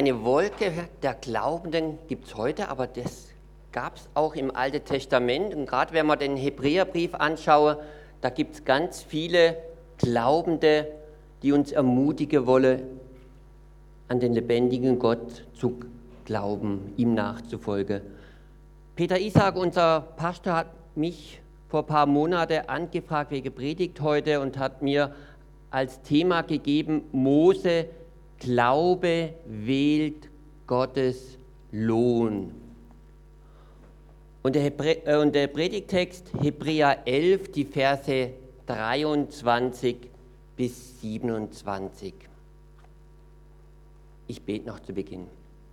Eine Wolke der Glaubenden gibt es heute, aber das gab es auch im Alten Testament. Und gerade wenn man den Hebräerbrief anschaue, da gibt es ganz viele Glaubende, die uns ermutigen wollen, an den lebendigen Gott zu glauben, ihm nachzufolgen. Peter Isaac, unser Pastor, hat mich vor ein paar Monaten angefragt wegen Predigt heute und hat mir als Thema gegeben, Mose, Glaube wählt Gottes Lohn. Und der Predigtext Hebräer 11, die Verse 23 bis 27. Ich bete noch zu Beginn.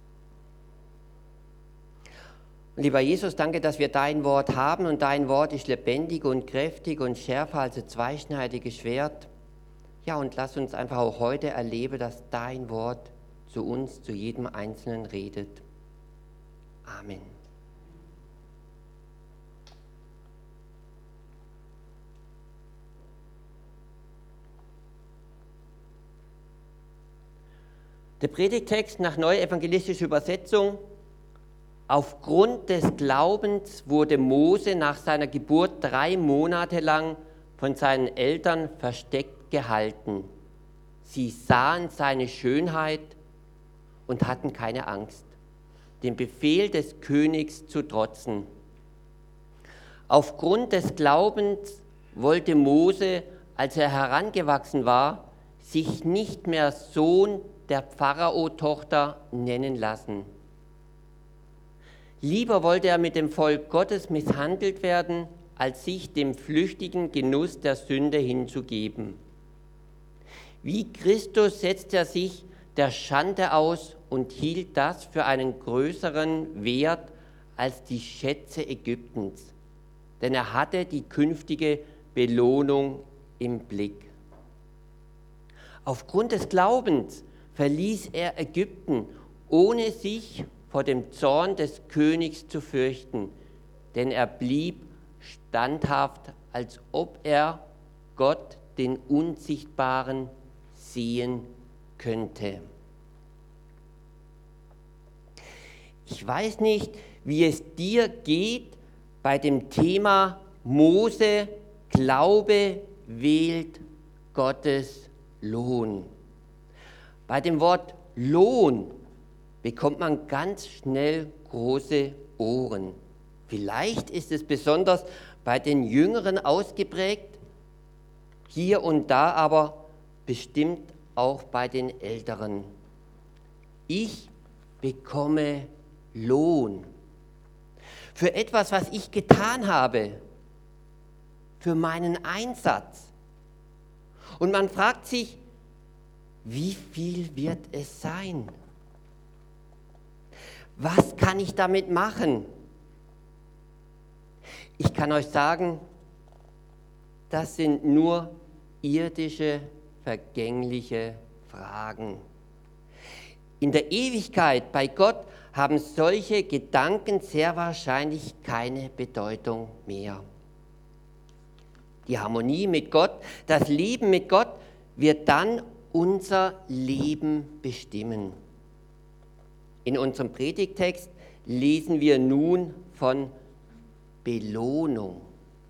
Lieber Jesus, danke, dass wir dein Wort haben und dein Wort ist lebendig und kräftig und schärfer als ein zweischneidiges Schwert. Ja, und lass uns einfach auch heute erleben, dass dein Wort zu uns, zu jedem Einzelnen redet. Amen. Der Predigtext nach Neue Evangelistische Übersetzung. Aufgrund des Glaubens wurde Mose nach seiner Geburt 3 Monate lang von seinen Eltern versteckt gehalten. Sie sahen seine Schönheit und hatten keine Angst, dem Befehl des Königs zu trotzen. Aufgrund des Glaubens wollte Mose, als er herangewachsen war, sich nicht mehr Sohn der Pharao-Tochter nennen lassen. Lieber wollte er mit dem Volk Gottes misshandelt werden, als sich dem flüchtigen Genuss der Sünde hinzugeben. Wie Christus setzte er sich der Schande aus und hielt das für einen größeren Wert als die Schätze Ägyptens, denn er hatte die künftige Belohnung im Blick. Aufgrund des Glaubens verließ er Ägypten, ohne sich vor dem Zorn des Königs zu fürchten, denn er blieb standhaft, als ob er Gott, den Unsichtbaren, sehen könnte. Ich weiß nicht, wie es dir geht bei dem Thema Mose, Glaube wählt Gottes Lohn. Bei dem Wort Lohn bekommt man ganz schnell große Ohren. Vielleicht ist es besonders bei den Jüngeren ausgeprägt, hier und da aber bestimmt auch bei den Älteren. Ich bekomme Lohn für etwas, was ich getan habe, für meinen Einsatz. Und man fragt sich, wie viel wird es sein? Was kann ich damit machen? Ich kann euch sagen, das sind nur irdische, vergängliche Fragen. In der Ewigkeit bei Gott haben solche Gedanken sehr wahrscheinlich keine Bedeutung mehr. Die Harmonie mit Gott, das Leben mit Gott wird dann unser Leben bestimmen. In unserem Predigtext lesen wir nun von Belohnung.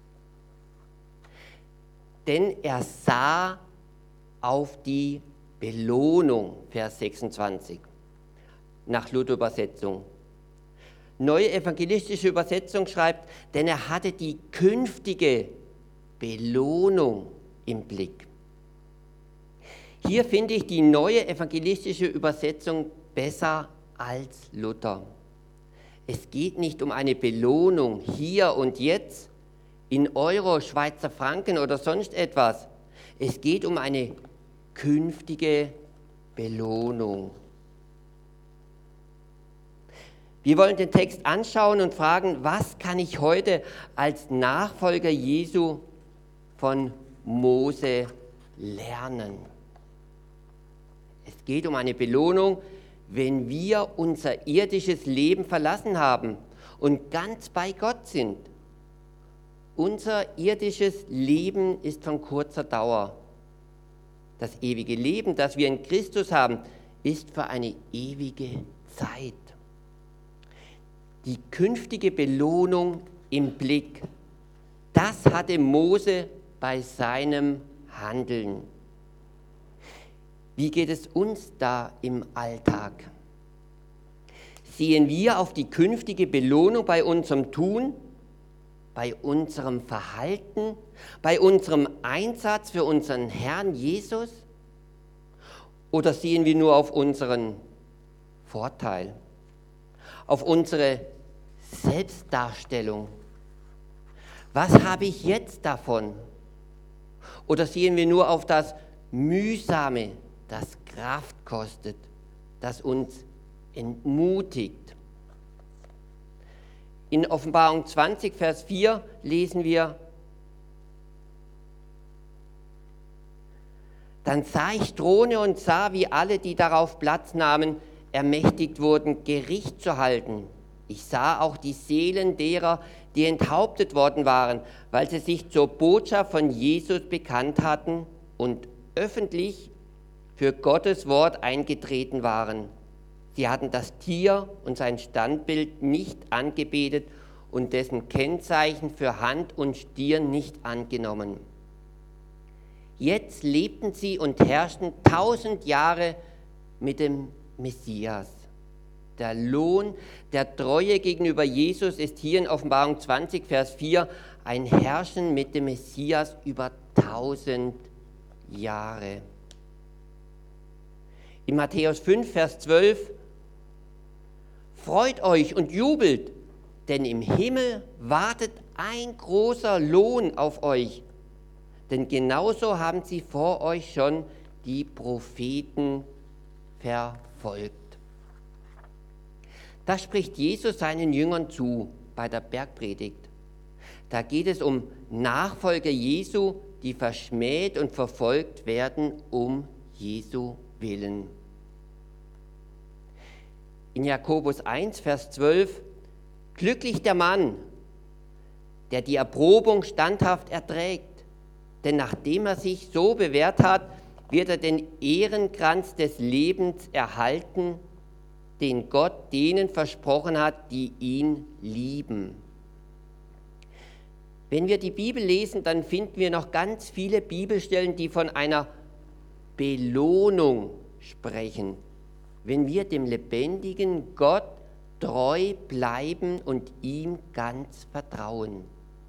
Denn er sah auf die Belohnung, Vers 26, nach Luther-Übersetzung. Neue evangelistische Übersetzung schreibt, denn er hatte die künftige Belohnung im Blick. Hier finde ich die neue evangelistische Übersetzung besser als Luther. Es geht nicht um eine Belohnung hier und jetzt in Euro, Schweizer Franken oder sonst etwas. Es geht um eine künftige Belohnung. Wir wollen den Text anschauen und fragen, was kann ich heute als Nachfolger Jesu von Mose lernen? Es geht um eine Belohnung, wenn wir unser irdisches Leben verlassen haben und ganz bei Gott sind. Unser irdisches Leben ist von kurzer Dauer. Das ewige Leben, das wir in Christus haben, ist für eine ewige Zeit. Die künftige Belohnung im Blick, das hatte Mose bei seinem Handeln. Wie geht es uns da im Alltag? Sehen wir auf die künftige Belohnung bei unserem Tun, bei unserem Verhalten, bei unserem Einsatz für unseren Herrn Jesus? Oder sehen wir nur auf unseren Vorteil, auf unsere Selbstdarstellung? Was habe ich jetzt davon? Oder sehen wir nur auf das Mühsame, das Kraft kostet, das uns entmutigt? In Offenbarung 20, Vers 4 lesen wir: Dann sah ich Throne und sah, wie alle, die darauf Platz nahmen, ermächtigt wurden, Gericht zu halten. Ich sah auch die Seelen derer, die enthauptet worden waren, weil sie sich zur Botschaft von Jesus bekannt hatten und öffentlich für Gottes Wort eingetreten waren. Sie hatten das Tier und sein Standbild nicht angebetet und dessen Kennzeichen für Hand und Stirn nicht angenommen. Jetzt lebten sie und herrschten 1000 Jahre mit dem Messias. Der Lohn der Treue gegenüber Jesus ist hier in Offenbarung 20, Vers 4 ein Herrschen mit dem Messias über 1000 Jahre. In Matthäus 5, Vers 12: Freut euch und jubelt, denn im Himmel wartet ein großer Lohn auf euch. Denn genauso haben sie vor euch schon die Propheten verfolgt. Das spricht Jesus seinen Jüngern zu bei der Bergpredigt. Da geht es um Nachfolger Jesu, die verschmäht und verfolgt werden um Jesu willen. In Jakobus 1, Vers 12: Glücklich der Mann, der die Erprobung standhaft erträgt. Denn nachdem er sich so bewährt hat, wird er den Ehrenkranz des Lebens erhalten, den Gott denen versprochen hat, die ihn lieben. Wenn wir die Bibel lesen, dann finden wir noch ganz viele Bibelstellen, die von einer Belohnung sprechen, wenn wir dem lebendigen Gott treu bleiben und ihm ganz vertrauen.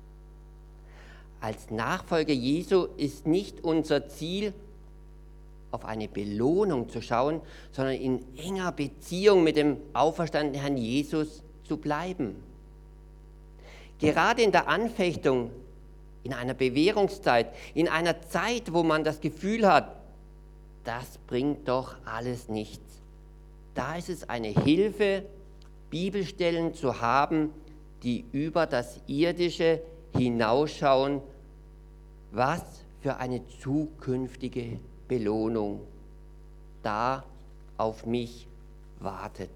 Als Nachfolger Jesu ist nicht unser Ziel, auf eine Belohnung zu schauen, sondern in enger Beziehung mit dem auferstandenen Herrn Jesus zu bleiben. Gerade in der Anfechtung, in einer Bewährungszeit, in einer Zeit, wo man das Gefühl hat, das bringt doch alles nichts. Da ist es eine Hilfe, Bibelstellen zu haben, die über das Irdische hinausschauen, was für eine zukünftige Belohnung da auf mich wartet.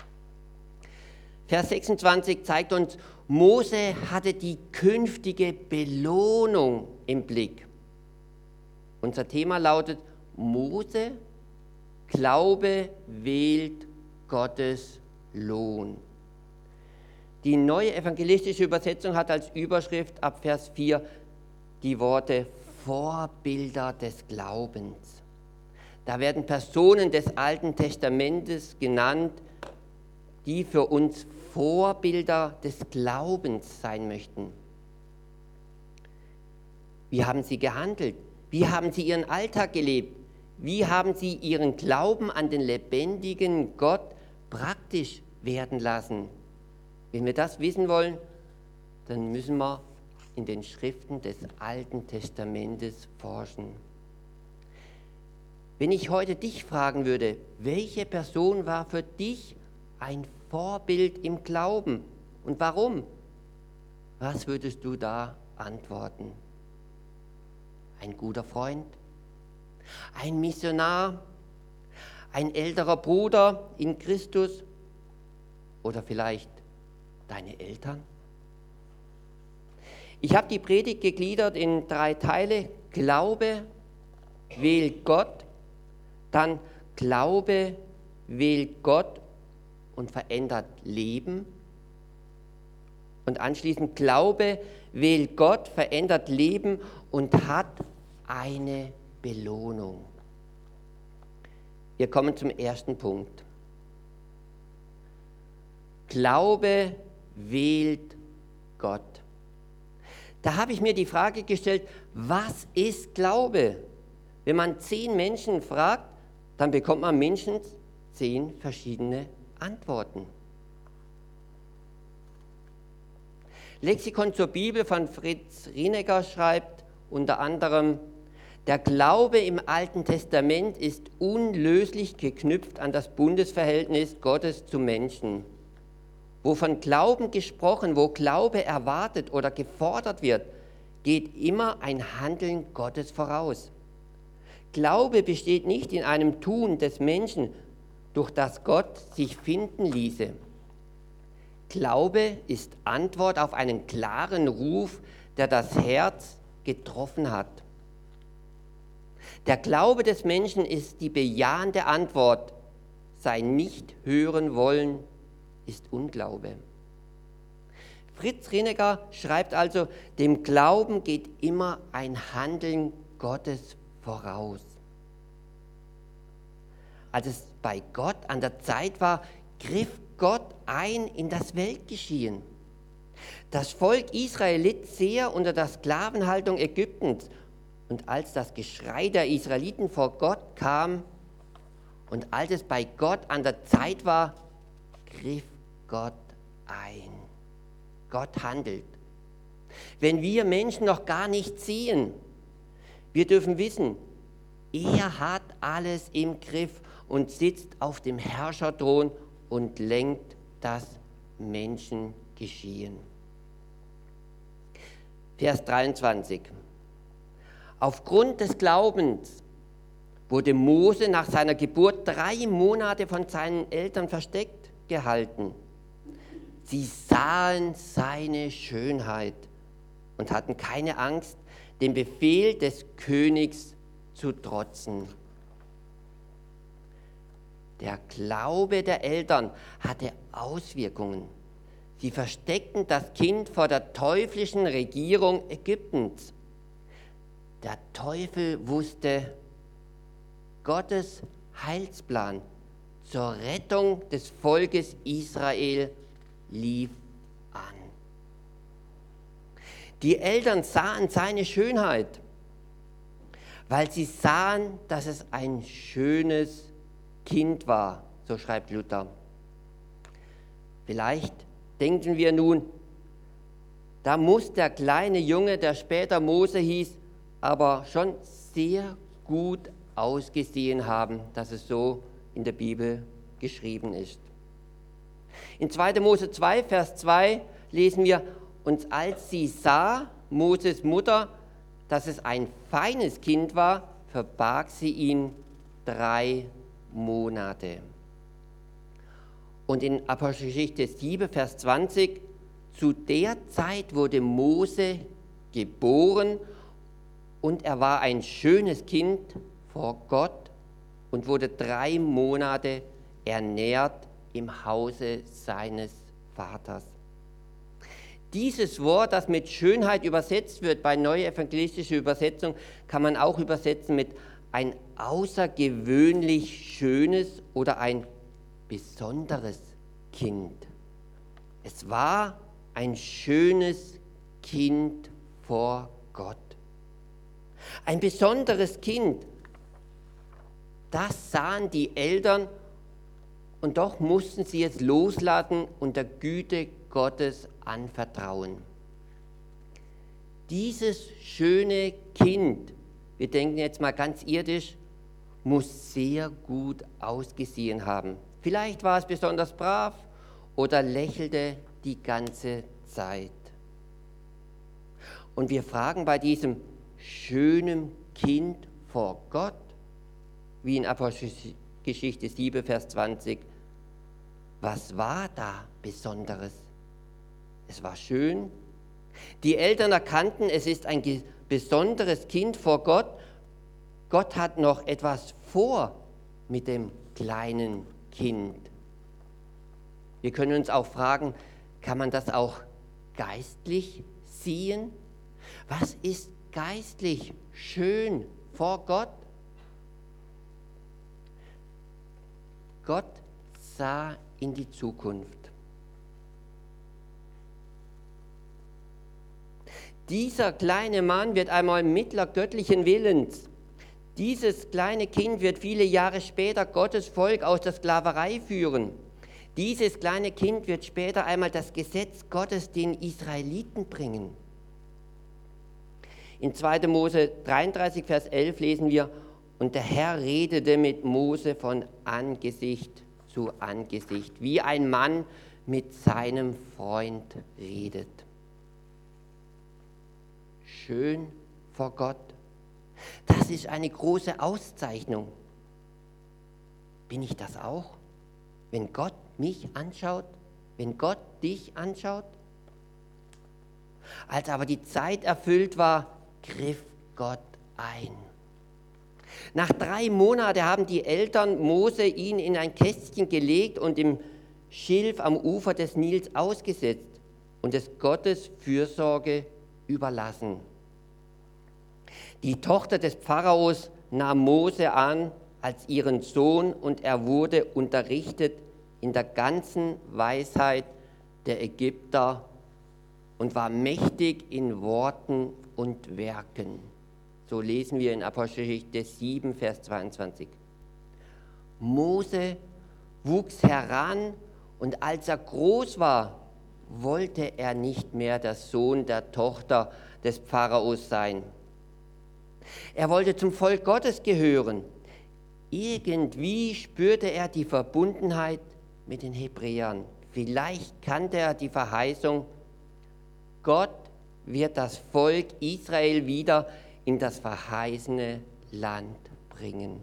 Vers 26 zeigt uns, Mose hatte die künftige Belohnung im Blick. Unser Thema lautet: Mose, Glaube wählt Gottes Lohn. Die neue evangelistische Übersetzung hat als Überschrift ab Vers 4 die Worte Vorbilder des Glaubens. Da werden Personen des Alten Testamentes genannt, die für uns Vorbilder des Glaubens sein möchten. Wie haben sie gehandelt? Wie haben sie ihren Alltag gelebt? Wie haben sie ihren Glauben an den lebendigen Gott praktisch werden lassen? Wenn wir das wissen wollen, dann müssen wir in den Schriften des Alten Testamentes forschen. Wenn ich heute dich fragen würde, welche Person war für dich ein Vorbild im Glauben und warum? Was würdest du da antworten? Ein guter Freund? Ein Missionar? Ein älterer Bruder in Christus? Oder vielleicht deine Eltern? Ich habe die Predigt gegliedert in 3 Teile. Glaube wählt Gott, dann Glaube wählt Gott und verändert Leben. Und anschließend Glaube wählt Gott, verändert Leben und hat eine Belohnung. Wir kommen zum ersten Punkt. Glaube wählt Gott. Da habe ich mir die Frage gestellt, was ist Glaube? Wenn man 10 Menschen fragt, dann bekommt man mindestens 10 verschiedene Antworten. Lexikon zur Bibel von Fritz Rienegger schreibt unter anderem, der Glaube im Alten Testament ist unlöslich geknüpft an das Bundesverhältnis Gottes zu Menschen. Wo von Glauben gesprochen, wo Glaube erwartet oder gefordert wird, geht immer ein Handeln Gottes voraus. Glaube besteht nicht in einem Tun des Menschen, durch das Gott sich finden ließe. Glaube ist Antwort auf einen klaren Ruf, der das Herz getroffen hat. Der Glaube des Menschen ist die bejahende Antwort. Sein nicht hören wollen ist Unglaube. Fritz Rienegger schreibt also, dem Glauben geht immer ein Handeln Gottes voraus. Als es bei Gott an der Zeit war, griff Gott ein in das Weltgeschehen. Das Volk Israel litt sehr unter der Sklavenhaltung Ägyptens. Und als das Geschrei der Israeliten vor Gott kam und als es bei Gott an der Zeit war, griff Gott ein. Gott handelt. Wenn wir Menschen noch gar nicht sehen, wir dürfen wissen, er hat alles im Griff und sitzt auf dem Herrscherthron und lenkt das Menschengeschehen. Vers 23. Aufgrund des Glaubens wurde Mose nach seiner Geburt 3 Monate von seinen Eltern versteckt gehalten. Sie sahen seine Schönheit und hatten keine Angst, dem Befehl des Königs zu trotzen. Der Glaube der Eltern hatte Auswirkungen. Sie versteckten das Kind vor der teuflischen Regierung Ägyptens. Der Teufel wusste, Gottes Heilsplan zur Rettung des Volkes Israel lief an. Die Eltern sahen seine Schönheit, weil sie sahen, dass es ein schönes Kind war, so schreibt Luther. Vielleicht denken wir nun, da muss der kleine Junge, der später Mose hieß, aber schon sehr gut ausgesehen haben, dass es so in der Bibel geschrieben ist. In 2. Mose 2, Vers 2 lesen wir, und als sie sah, Moses Mutter, dass es ein feines Kind war, verbarg sie ihn 3 Monate. Und in Apostelgeschichte 7, Vers 20, zu der Zeit wurde Mose geboren und er war ein schönes Kind vor Gott und wurde 3 Monate ernährt im Hause seines Vaters. Dieses Wort, das mit Schönheit übersetzt wird, bei Neue Evangelistische Übersetzung, kann man auch übersetzen mit ein außergewöhnlich schönes oder ein besonderes Kind. Es war ein schönes Kind vor Gott. Ein besonderes Kind. Das sahen die Eltern und doch mussten sie es loslassen und der Güte Gottes anvertrauen. Dieses schöne Kind, wir denken jetzt mal ganz irdisch, muss sehr gut ausgesehen haben. Vielleicht war es besonders brav oder lächelte die ganze Zeit. Und wir fragen bei diesem schönen Kind vor Gott, wie in Apostelgeschichte 7, Vers 20, was war da Besonderes? Es war schön. Die Eltern erkannten, es ist ein besonderes Kind vor Gott. Gott hat noch etwas vor mit dem kleinen Kind. Wir können uns auch fragen, kann man das auch geistlich sehen? Was ist geistlich schön vor Gott? Gott sah in die Zukunft. Dieser kleine Mann wird einmal Mittler göttlichen Willens. Dieses kleine Kind wird viele Jahre später Gottes Volk aus der Sklaverei führen. Dieses kleine Kind wird später einmal das Gesetz Gottes den Israeliten bringen. In 2. Mose 33, Vers 11 lesen wir, und der Herr redete mit Mose von Angesicht zu Angesicht, wie ein Mann mit seinem Freund redet. Schön vor Gott. Das ist eine große Auszeichnung. Bin ich das auch? Wenn Gott mich anschaut, wenn Gott dich anschaut? Als aber die Zeit erfüllt war, griff Gott ein. Nach 3 Monaten haben die Eltern Mose ihn in ein Kästchen gelegt und im Schilf am Ufer des Nils ausgesetzt und es Gottes Fürsorge überlassen. Die Tochter des Pharaos nahm Mose an als ihren Sohn und er wurde unterrichtet in der ganzen Weisheit der Ägypter und war mächtig in Worten und Werken. So lesen wir in Apostelgeschichte 7, Vers 22. Mose wuchs heran und als er groß war, wollte er nicht mehr der Sohn der Tochter des Pharaos sein. Er wollte zum Volk Gottes gehören. Irgendwie spürte er die Verbundenheit mit den Hebräern. Vielleicht kannte er die Verheißung, Gott wird das Volk Israel wieder in das verheißene Land bringen.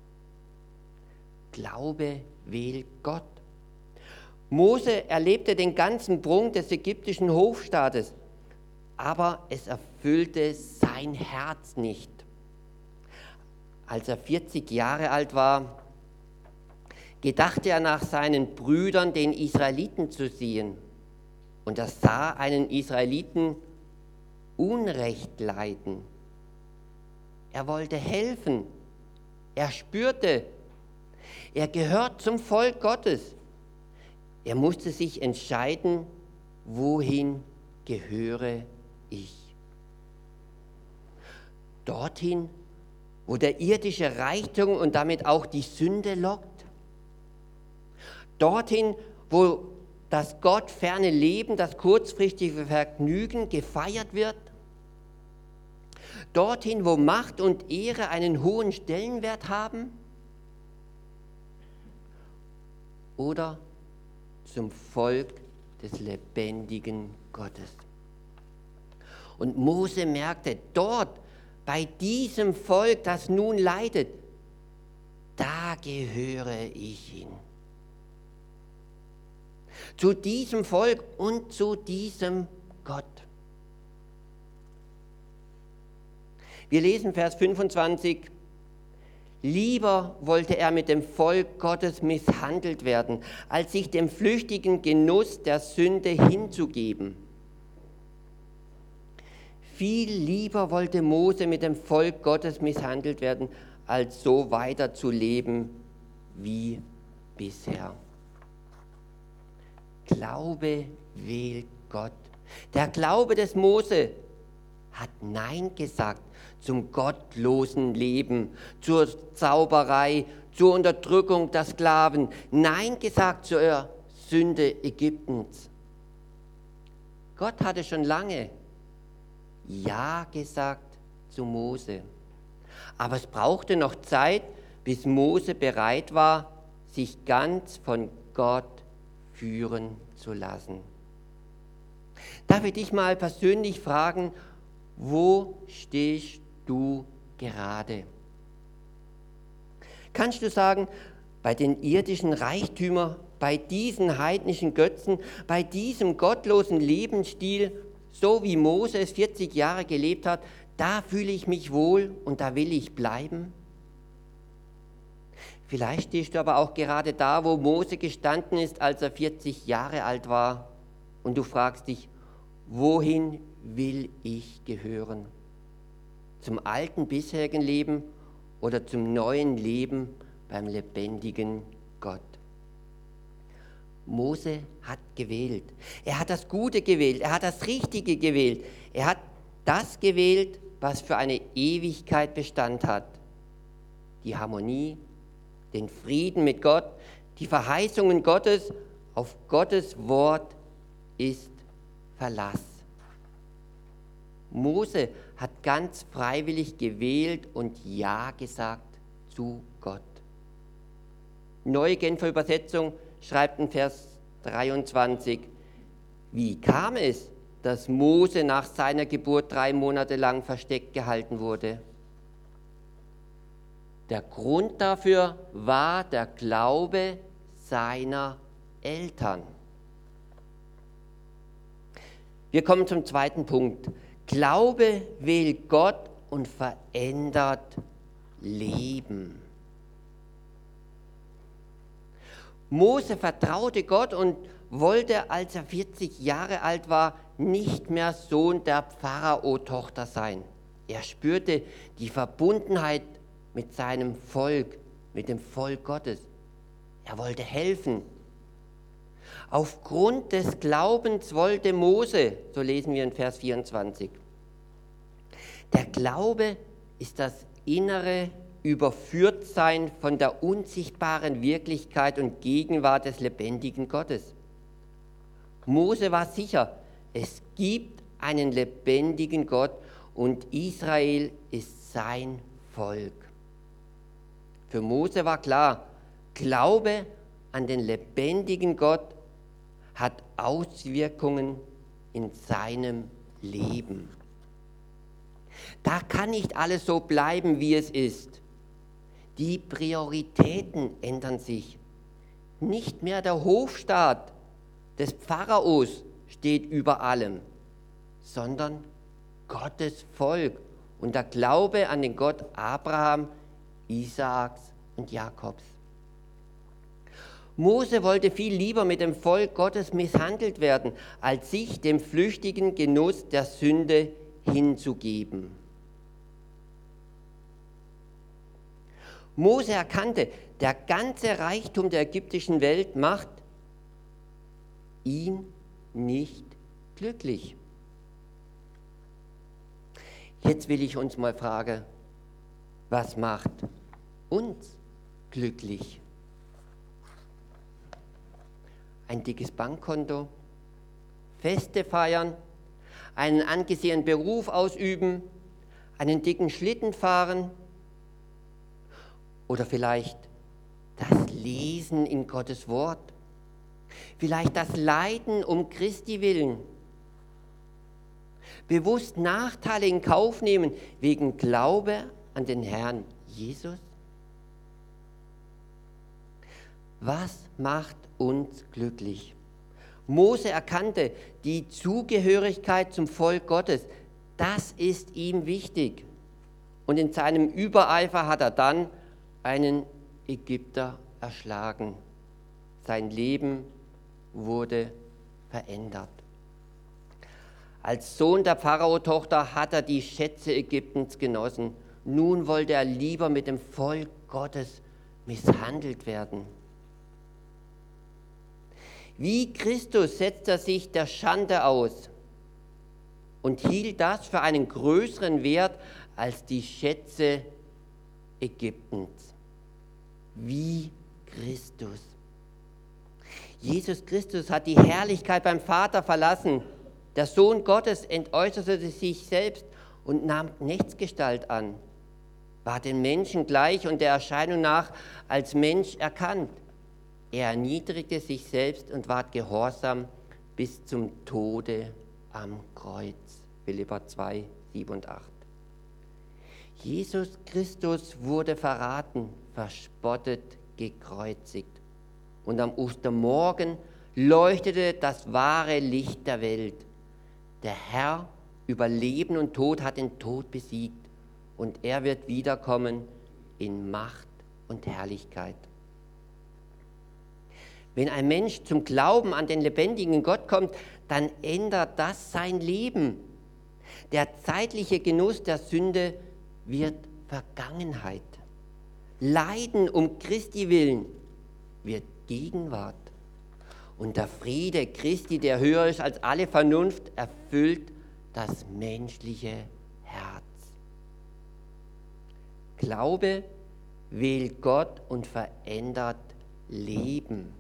Glaube wählt Gott. Mose erlebte den ganzen Prunk des ägyptischen Hofstaates, aber es erfüllte sein Herz nicht. Als er 40 Jahre alt war, gedachte er nach seinen Brüdern, den Israeliten zu sehen. Und er sah einen Israeliten Unrecht leiden. Er wollte helfen. Er spürte, er gehört zum Volk Gottes. Er musste sich entscheiden, wohin gehöre ich? Dorthin, wo der irdische Reichtum und damit auch die Sünde lockt? Dorthin, wo das gottferne Leben, das kurzfristige Vergnügen gefeiert wird? Dorthin, wo Macht und Ehre einen hohen Stellenwert haben? Oder zum Volk des lebendigen Gottes? Und Mose merkte, dort, bei diesem Volk, das nun leidet, da gehöre ich hin. Zu diesem Volk und zu diesem Gott. Wir lesen Vers 25. Lieber wollte er mit dem Volk Gottes misshandelt werden, als sich dem flüchtigen Genuss der Sünde hinzugeben. Viel lieber wollte Mose mit dem Volk Gottes misshandelt werden, als so weiterzuleben wie bisher. Glaube wählt Gott. Der Glaube des Mose hat Nein gesagt zum gottlosen Leben, zur Zauberei, zur Unterdrückung der Sklaven. Nein gesagt zur Sünde Ägyptens. Gott hatte schon lange Ja gesagt zu Mose. Aber es brauchte noch Zeit, bis Mose bereit war, sich ganz von Gott führen zu lassen. Darf ich dich mal persönlich fragen, wo stehst du gerade? Kannst du sagen, bei den irdischen Reichtümern, bei diesen heidnischen Götzen, bei diesem gottlosen Lebensstil, so wie Mose es 40 Jahre gelebt hat, da fühle ich mich wohl und da will ich bleiben? Vielleicht stehst du aber auch gerade da, wo Mose gestanden ist, als er 40 Jahre alt war, und du fragst dich, wohin will ich gehören? Zum alten bisherigen Leben oder zum neuen Leben beim lebendigen Gott? Mose hat gewählt. Er hat das Gute gewählt, er hat das Richtige gewählt. Er hat das gewählt, was für eine Ewigkeit Bestand hat. Die Harmonie, den Frieden mit Gott, die Verheißungen Gottes, auf Gottes Wort ist Verlass. Mose hat ganz freiwillig gewählt und Ja gesagt zu Gott. Neue Genfer Übersetzung schreibt in Vers 23, wie kam es, dass Mose nach seiner Geburt 3 Monate lang versteckt gehalten wurde? Der Grund dafür war der Glaube seiner Eltern. Wir kommen zum zweiten Punkt. Glaube wählt Gott und verändert Leben. Mose vertraute Gott und wollte, als er 40 Jahre alt war, nicht mehr Sohn der Pharao-Tochter sein. Er spürte die Verbundenheit mit seinem Volk, mit dem Volk Gottes. Er wollte helfen. Aufgrund des Glaubens wollte Mose, so lesen wir in Vers 24. Der Glaube ist das innere Überführtsein von der unsichtbaren Wirklichkeit und Gegenwart des lebendigen Gottes. Mose war sicher, es gibt einen lebendigen Gott und Israel ist sein Volk. Für Mose war klar, Glaube an den lebendigen Gott hat Auswirkungen in seinem Leben. Da kann nicht alles so bleiben, wie es ist. Die Prioritäten ändern sich. Nicht mehr der Hofstaat des Pharaos steht über allem, sondern Gottes Volk und der Glaube an den Gott Abraham, Isaaks und Jakobs. Mose wollte viel lieber mit dem Volk Gottes misshandelt werden, als sich dem flüchtigen Genuss der Sünde hinzugeben. Mose erkannte, der ganze Reichtum der ägyptischen Welt macht ihn nicht glücklich. Jetzt will ich uns mal fragen, was macht uns glücklich? Ein dickes Bankkonto, Feste feiern, einen angesehenen Beruf ausüben, einen dicken Schlitten fahren oder vielleicht das Lesen in Gottes Wort, vielleicht das Leiden um Christi willen, bewusst Nachteile in Kauf nehmen wegen Glaube an den Herrn Jesus? Was macht uns glücklich? Mose erkannte die Zugehörigkeit zum Volk Gottes. Das ist ihm wichtig. Und in seinem Übereifer hat er dann einen Ägypter erschlagen. Sein Leben wurde verändert. Als Sohn der Pharao-Tochter hat er die Schätze Ägyptens genossen. Nun wollte er lieber mit dem Volk Gottes misshandelt werden. Wie Christus setzt er sich der Schande aus und hielt das für einen größeren Wert als die Schätze Ägyptens. Wie Christus. Jesus Christus hat die Herrlichkeit beim Vater verlassen. Der Sohn Gottes entäußerte sich selbst und nahm Knechtsgestalt an, war den Menschen gleich und der Erscheinung nach als Mensch erkannt. Er erniedrigte sich selbst und ward gehorsam bis zum Tode am Kreuz. Philipper 2, 7 und 8. Jesus Christus wurde verraten, verspottet, gekreuzigt. Und am Ostermorgen leuchtete das wahre Licht der Welt. Der Herr über Leben und Tod hat den Tod besiegt und er wird wiederkommen in Macht und Herrlichkeit. Wenn ein Mensch zum Glauben an den lebendigen Gott kommt, dann ändert das sein Leben. Der zeitliche Genuss der Sünde wird Vergangenheit. Leiden um Christi willen wird Gegenwart. Und der Friede Christi, der höher ist als alle Vernunft, erfüllt das menschliche Herz. Glaube wählt Gott und verändert Leben.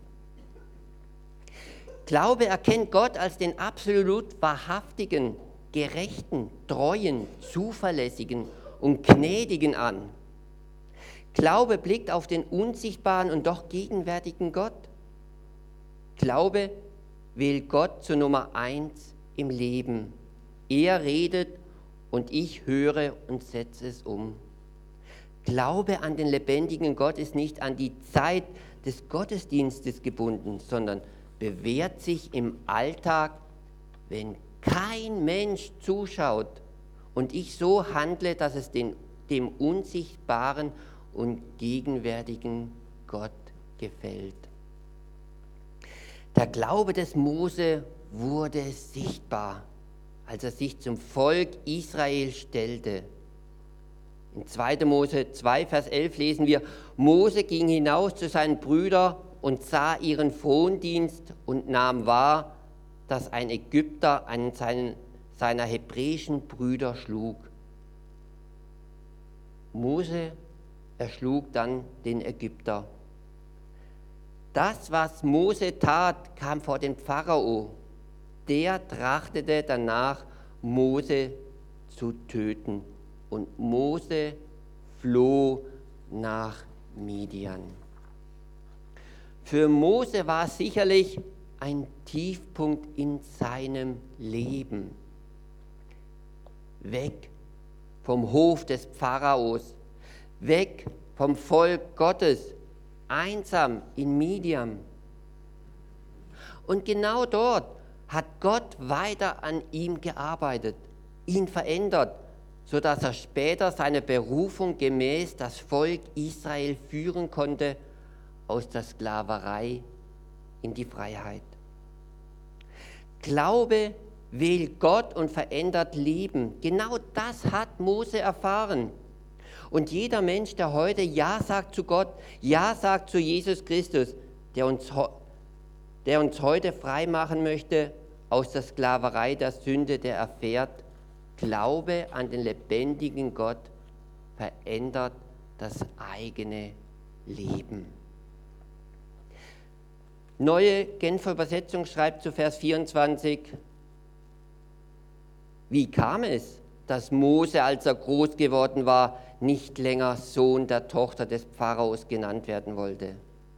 Glaube erkennt Gott als den absolut wahrhaftigen, gerechten, treuen, zuverlässigen und gnädigen an. Glaube blickt auf den unsichtbaren und doch gegenwärtigen Gott. Glaube wählt Gott zur Nummer 1 im Leben. Er redet und ich höre und setze es um. Glaube an den lebendigen Gott ist nicht an die Zeit des Gottesdienstes gebunden, sondern bewährt sich im Alltag, wenn kein Mensch zuschaut und ich so handle, dass es dem unsichtbaren und gegenwärtigen Gott gefällt. Der Glaube des Mose wurde sichtbar, als er sich zum Volk Israel stellte. In 2. Mose 2, Vers 11 lesen wir, Mose ging hinaus zu seinen Brüdern und sah ihren Frondienst und nahm wahr, dass ein Ägypter einen seiner hebräischen Brüder schlug. Mose erschlug dann den Ägypter. Das, was Mose tat, kam vor den Pharao. Der trachtete danach, Mose zu töten. Und Mose floh nach Midian. Für Mose war es sicherlich ein Tiefpunkt in seinem Leben. Weg vom Hof des Pharaos, weg vom Volk Gottes, einsam in Midian. Und genau dort hat Gott weiter an ihm gearbeitet, ihn verändert, sodass er später seine Berufung gemäß das Volk Israel führen konnte aus der Sklaverei in die Freiheit. Glaube wählt Gott und verändert Leben. Genau das hat Mose erfahren. Und jeder Mensch, der heute Ja sagt zu Gott, Ja sagt zu Jesus Christus, der uns heute frei machen möchte aus der Sklaverei der Sünde, der erfährt, Glaube an den lebendigen Gott verändert das eigene Leben. Neue Genfer Übersetzung schreibt zu Vers 24, wie kam es, dass Mose, als er groß geworden war, nicht länger Sohn der Tochter des Pharaos genannt werden wollte?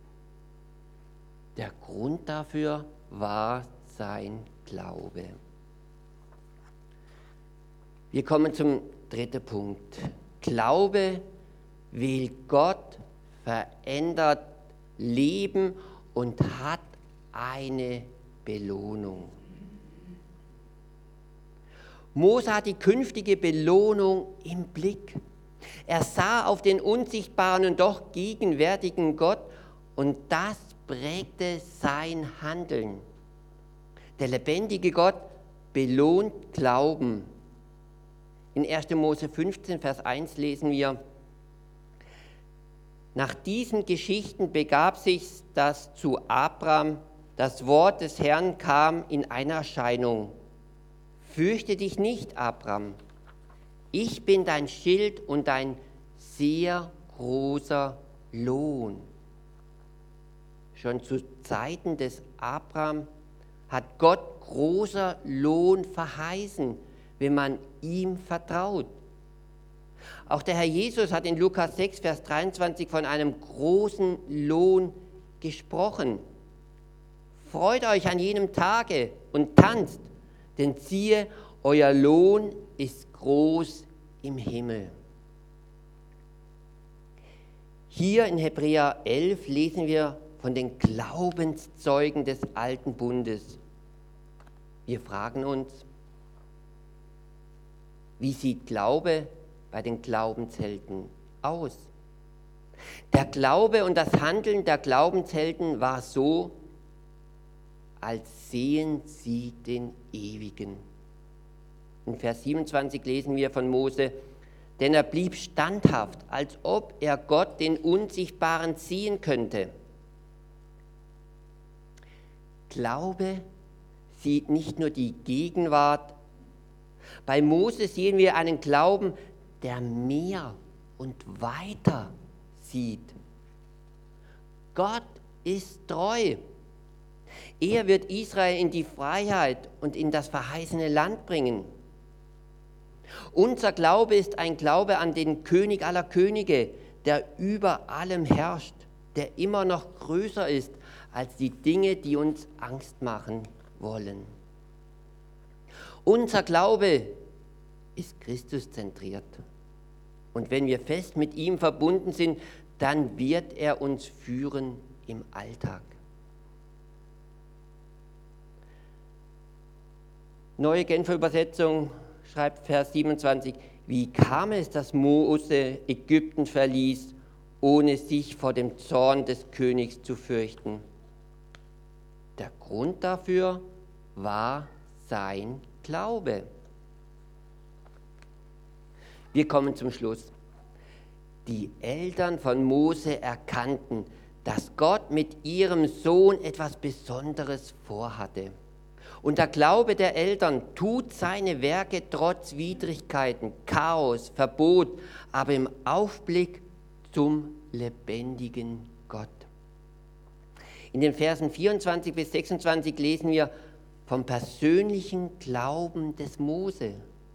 Der Grund dafür war sein Glaube. Wir kommen zum 3. Punkt. Glaube wählt Gott, verändert Leben und hat eine Belohnung. Mose hat die künftige Belohnung im Blick. Er sah auf den unsichtbaren und doch gegenwärtigen Gott und das prägte sein Handeln. Der lebendige Gott belohnt Glauben. In 1. Mose 15, Vers 1 lesen wir, nach diesen Geschichten begab sich, dass zu Abram das Wort des Herrn kam in einer Erscheinung. Fürchte dich nicht, Abram. Ich bin dein Schild und dein sehr großer Lohn. Schon zu Zeiten des Abram hat Gott großer Lohn verheißen, wenn man ihm vertraut. Auch der Herr Jesus hat in Lukas 6, Vers 23 von einem großen Lohn gesprochen. Freut euch an jenem Tage und tanzt, denn siehe, euer Lohn ist groß im Himmel. Hier in Hebräer 11 lesen wir von den Glaubenszeugen des alten Bundes. Wir fragen uns, wie sieht Glaube bei den Glaubenshelden aus? Der Glaube und das Handeln der Glaubenshelden war so, als sehen sie den Ewigen. In Vers 27 lesen wir von Mose: Denn er blieb standhaft, als ob er Gott, den Unsichtbaren, sehen könnte. Glaube sieht nicht nur die Gegenwart. Bei Mose sehen wir einen Glauben, der mehr und weiter sieht. Gott ist treu. Er wird Israel in die Freiheit und in das verheißene Land bringen. Unser Glaube ist ein Glaube an den König aller Könige, der über allem herrscht, der immer noch größer ist als die Dinge, die uns Angst machen wollen. Unser Glaube ist Christus zentriert. Und wenn wir fest mit ihm verbunden sind, dann wird er uns führen im Alltag. Neue Genfer Übersetzung schreibt Vers 27, wie kam es, dass Mose Ägypten verließ, ohne sich vor dem Zorn des Königs zu fürchten? Der Grund dafür war sein Glaube. Wir kommen zum Schluss. Die Eltern von Mose erkannten, dass Gott mit ihrem Sohn etwas Besonderes vorhatte. Und der Glaube der Eltern tut seine Werke trotz Widrigkeiten, Chaos, Verbot, aber im Aufblick zum lebendigen Gott. In den Versen 24 bis 26 lesen wir vom persönlichen Glauben des Mose.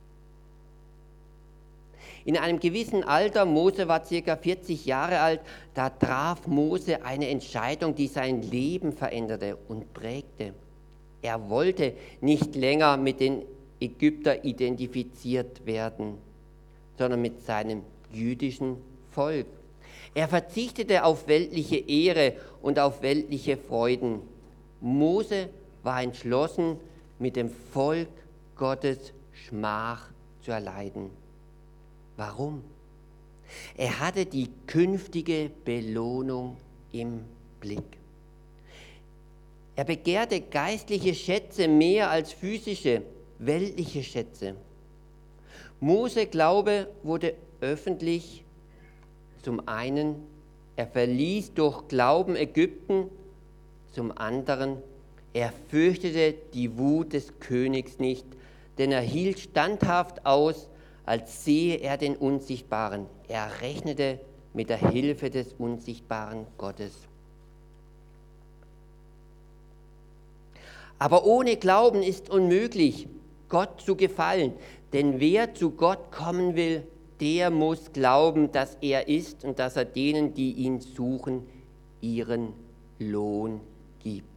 In einem gewissen Alter, Mose war ca. 40 Jahre alt, da traf Mose eine Entscheidung, die sein Leben veränderte und prägte. Er wollte nicht länger mit den Ägyptern identifiziert werden, sondern mit seinem jüdischen Volk. Er verzichtete auf weltliche Ehre und auf weltliche Freuden. Mose war entschlossen, mit dem Volk Gottes Schmach zu erleiden. Warum? Er hatte die künftige Belohnung im Blick. Er begehrte geistliche Schätze mehr als physische, weltliche Schätze. Mose Glaube wurde öffentlich. Zum einen, er verließ durch Glauben Ägypten. Zum anderen, er fürchtete die Wut des Königs nicht, denn er hielt standhaft aus, als sehe er den Unsichtbaren. Er rechnete mit der Hilfe des unsichtbaren Gottes. Aber ohne Glauben ist unmöglich, Gott zu gefallen. Denn wer zu Gott kommen will, der muss glauben, dass er ist und dass er denen, die ihn suchen, ihren Lohn gibt.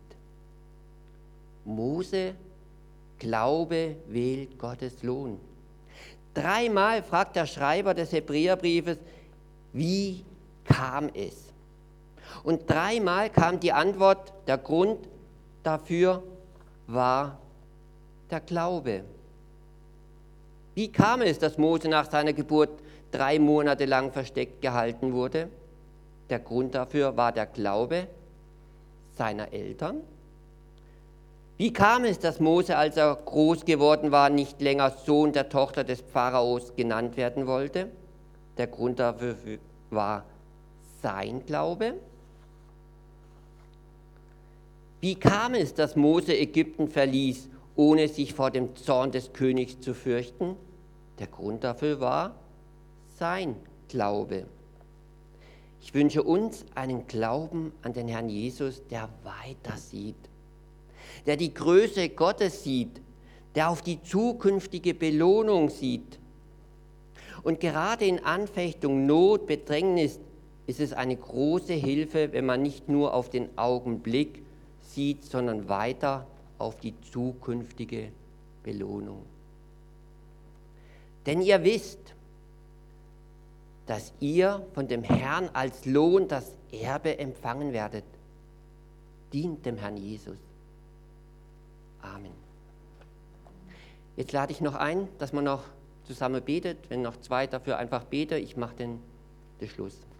Mose, Glaube wählt Gottes Lohn. 3-mal fragt der Schreiber des Hebräerbriefes, wie kam es? Und 3-mal kam die Antwort, der Grund dafür war der Glaube. Wie kam es, dass Mose nach seiner Geburt 3 Monate lang versteckt gehalten wurde? Der Grund dafür war der Glaube seiner Eltern. Wie kam es, dass Mose, als er groß geworden war, nicht länger Sohn der Tochter des Pharaos genannt werden wollte? Der Grund dafür war sein Glaube. Wie kam es, dass Mose Ägypten verließ, ohne sich vor dem Zorn des Königs zu fürchten? Der Grund dafür war sein Glaube. Ich wünsche uns einen Glauben an den Herrn Jesus, der weiter sieht, der die Größe Gottes sieht, der auf die zukünftige Belohnung sieht. Und gerade in Anfechtung, Not, Bedrängnis ist es eine große Hilfe, wenn man nicht nur auf den Augenblick sieht, sondern weiter auf die zukünftige Belohnung. Denn ihr wisst, dass ihr von dem Herrn als Lohn das Erbe empfangen werdet. Dient dem Herrn Jesus. Amen. Jetzt lade ich noch ein, dass man noch zusammen betet. Wenn noch 2 dafür einfach beten, ich mache den Schluss.